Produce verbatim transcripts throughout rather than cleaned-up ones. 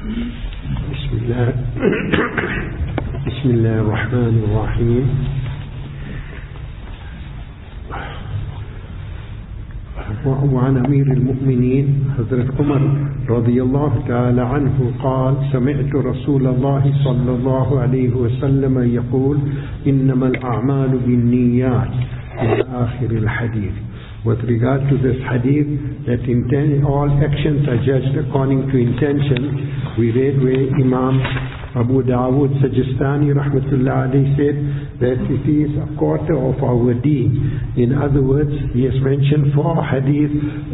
بسم الله بسم الله الرحمن الرحيم. وعن أمير المؤمنين حضرت عمر رضي الله تعالى عنه قال: سمعت رسول الله صلى الله عليه وسلم يقول: إنما الأعمال بالنيات إلى آخر الحديث. With regard to this hadith, that intent, all actions are judged according to intention, we read where Imam Abu Dawood Sajistani rahmatullah alayhi said that it is a quarter of our deen. In other words, he has mentioned four hadith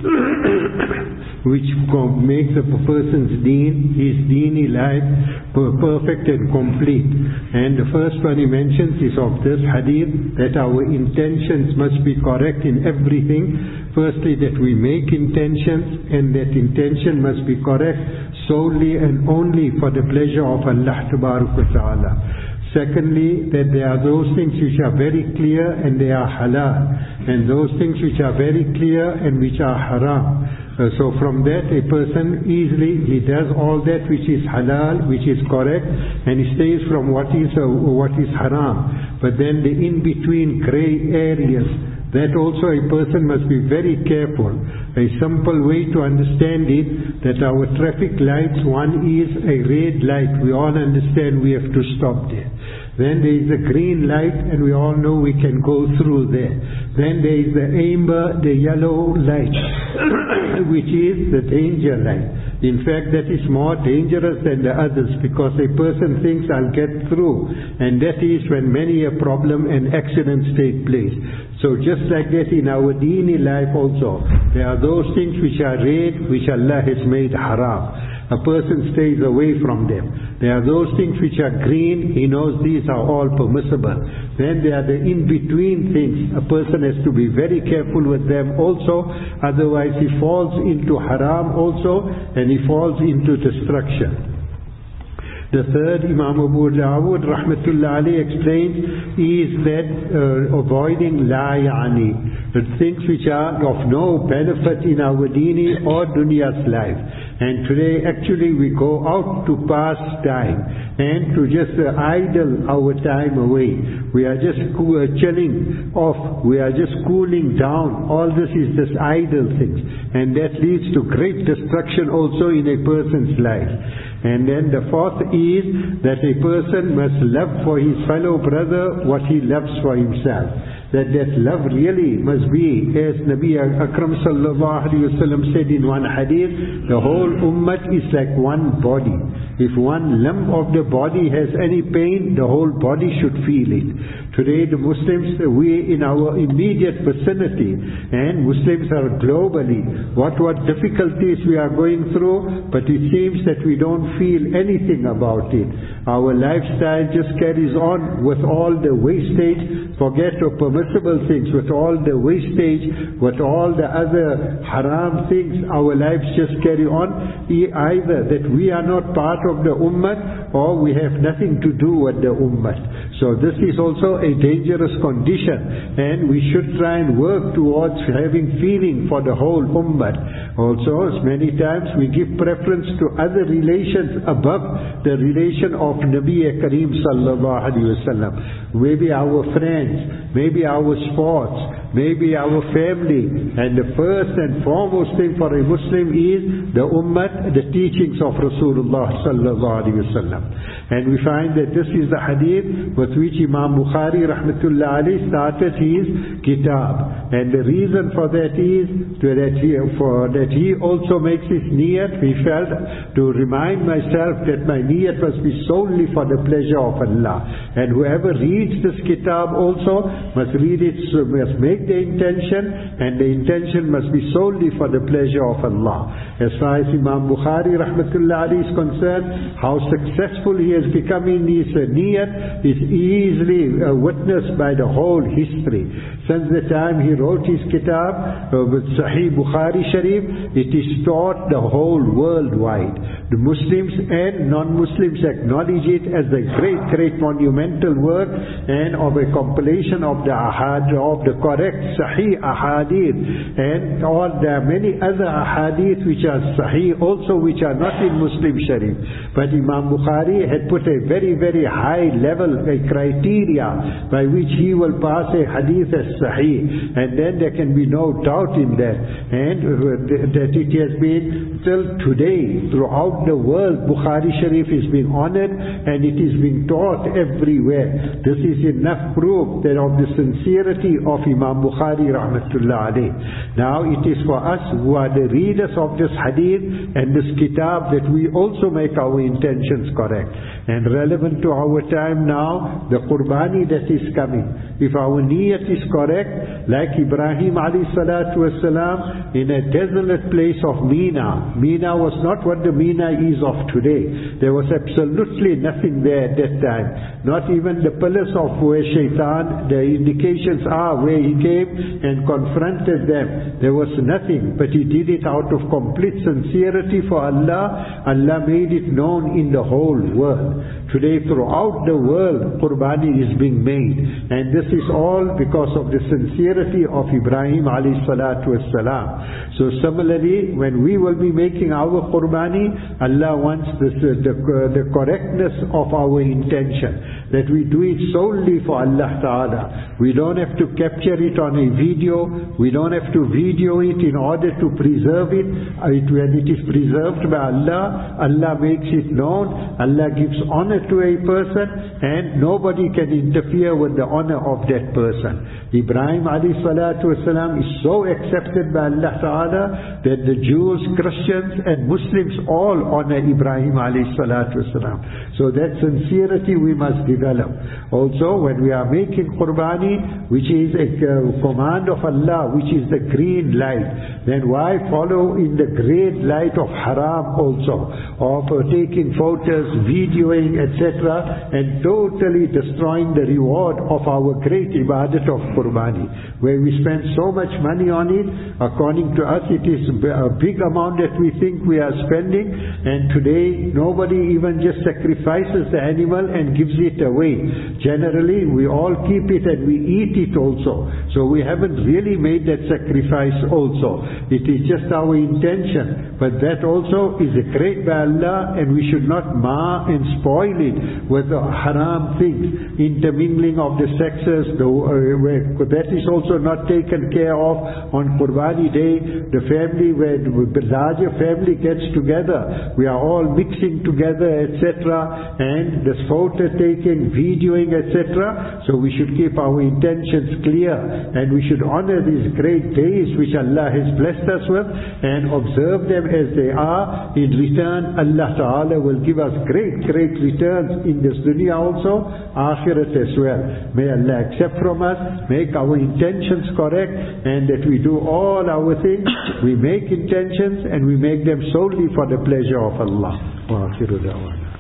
which make the person's deen, his deeni life, perfect and complete. And the first one he mentions is of this hadith, that our intentions must be correct in everything. Firstly, that we make intentions, and that intention must be correct solely and only for the pleasure of Allah Tabarak wa Ta'ala. Secondly, that there are those things which are very clear and they are halal, and those things which are very clear and which are haram. Uh, so from that a person easily, he does all that which is halal, which is correct, and he stays from what is uh, what is haram. But then the in-between grey areas, that also a person must be very careful. A simple way to understand it, that our traffic lights, one is a red light. We all understand we have to stop there. Then there is a green light, and we all know we can go through there. Then there is the amber, the yellow light, which is the danger light. In fact, that is more dangerous than the others, because a person thinks, I'll get through, and that is when many a problem and accidents take place. So just like that in our deeni life also, there are those things which are red, which Allah has made haram. A person stays away from them. There are those things which are green, he knows these are all permissible. Then there are the in-between things. A person has to be very careful with them also, otherwise he falls into haram also, and he falls into destruction. The third, Imam Abu Dawood rahmatullah alayhi explains, is that uh, avoiding la ya'ni, the things which are of no benefit in our deeni or dunya's life. And today actually we go out to pass time and to just uh, idle our time away. We are just uh, chilling off, we are just cooling down. All this is just idle things, and that leads to great destruction also in a person's life. And then the fourth is that a person must love for his fellow brother what he loves for himself. That that love really must be, as Nabi Akram sallallahu alayhi wa sallam said in one hadith, the whole ummah is like one body. If one limb of the body has any pain, the whole body should feel it. Today the Muslims, we in our immediate vicinity, and Muslims are globally, what what difficulties we are going through, but it seems that we don't feel anything about it. Our lifestyle just carries on with all the wastage, forget of permissible things, with all the wastage, with all the other haram things, our lives just carry on, either that we are not part of the ummah, or we have nothing to do with the ummah. So this is also a dangerous condition, and we should try and work towards having feeling for the whole ummah. Also, as many times we give preference to other relations above the relation of Nabi Kareem sallallahu alaihi wasallam. Maybe our friends, maybe our sports, maybe our family, and the first and foremost thing for a Muslim is the ummah, the teachings of Rasulullah sallallahu alaihi wasallam. And we find that this is the hadith with which Imam Bukhari rahmatullah alayhi started his kitab. And the reason for that is that he, for that he also makes his niyat. He felt to remind myself that my niyat must be solely for the pleasure of Allah. And whoever reads this kitab also must read it, so must make the intention, and the intention must be solely for the pleasure of Allah. As far as Imam Bukhari rahmatullah alayhi is concerned, how successful he has become in his uh, niyat is easily uh, witnessed by the whole history. Since the time he wrote his kitab, uh, with Sahih Bukhari Sharif, it is taught the whole worldwide. The Muslims and non-Muslims acknowledge it as a great, great monumental work and of a compilation of the ahad, of the correct Sahih ahadith. And all, there are many other ahadith which are Sahih also, which are not in Muslim Sharif. But Imam Bukhari had put a very, very high level, a criteria by which he will pass a hadith as Sahih, and then there can be no doubt in that. And that it has been till today throughout the world, Bukhari Sharif is being honored and it is being taught everywhere. This is enough proof that of the sincerity of Imam Bukhari rahmatullah alayh. Now it is for us who are the readers of this hadith and this kitab that we also make our intentions correct. And relevant to our time now, the Qurbani that is coming, if our niyat is correct, like Ibrahim alayhi salatu wasalam in a desolate place of Mina. Mina was not what the Mina is of today. There was absolutely nothing there at that time. Not even the pillars of where Shaitan, the indications are where he came and confronted them. There was nothing, but he did it out of complete sincerity for Allah. Allah made it known in the whole world. Today throughout the world, Qurbani is being made. And this is all because of the sincerity of Ibrahim alayhi salatu wassalam. So similarly, when we will be making our Qurbani, Allah wants this, uh, the, uh, the correctness of our intention. That we do it solely for Allah Ta'ala. We don't have to capture it on a video. We don't have to video it in order to preserve it. it when it is preserved by Allah, Allah makes it known. Allah gives honor to a person and nobody can interfere with the honor of that person. Ibrahim alayhi salatu wasalam is so accepted by Allah Ta'ala that the Jews, Christians and Muslims all honor Ibrahim alayhi salatu wasalam. So that sincerity we must develop. Also when we are making Qurbani, which is a uh, command of Allah, which is the green light, then why follow in the great light of haram also, of uh, taking photos, videoing, et cetera, and totally destroying the reward of our great ibadat of Qurbani, where we spend so much money on it. According to us, it is a big amount that we think we are spending, and today nobody even just sacrifices the animal and gives it away. Generally, we all keep it and we eat it also. So we haven't really made that sacrifice also. It is just our intention. But that also is a great by Allah, and we should not mar and spoil it with the haram things, intermingling of the sexes. The, uh, where, that is also not taken care of on Qurbani Day. The family, where the larger family gets together, we are all mixing together, et cetera, and this photo taking, videoing, et cetera. So we should keep our intentions clear, and we should honor these great days which Allah has blessed us with and observe them as they are. In return, Allah Ta'ala will give us great, great returns in this dunya also, akhirat as well. May Allah accept from us, make our intentions correct, and that we do all our things, we make intentions and we make them solely for the pleasure of Allah. Wa akhiru da'wana.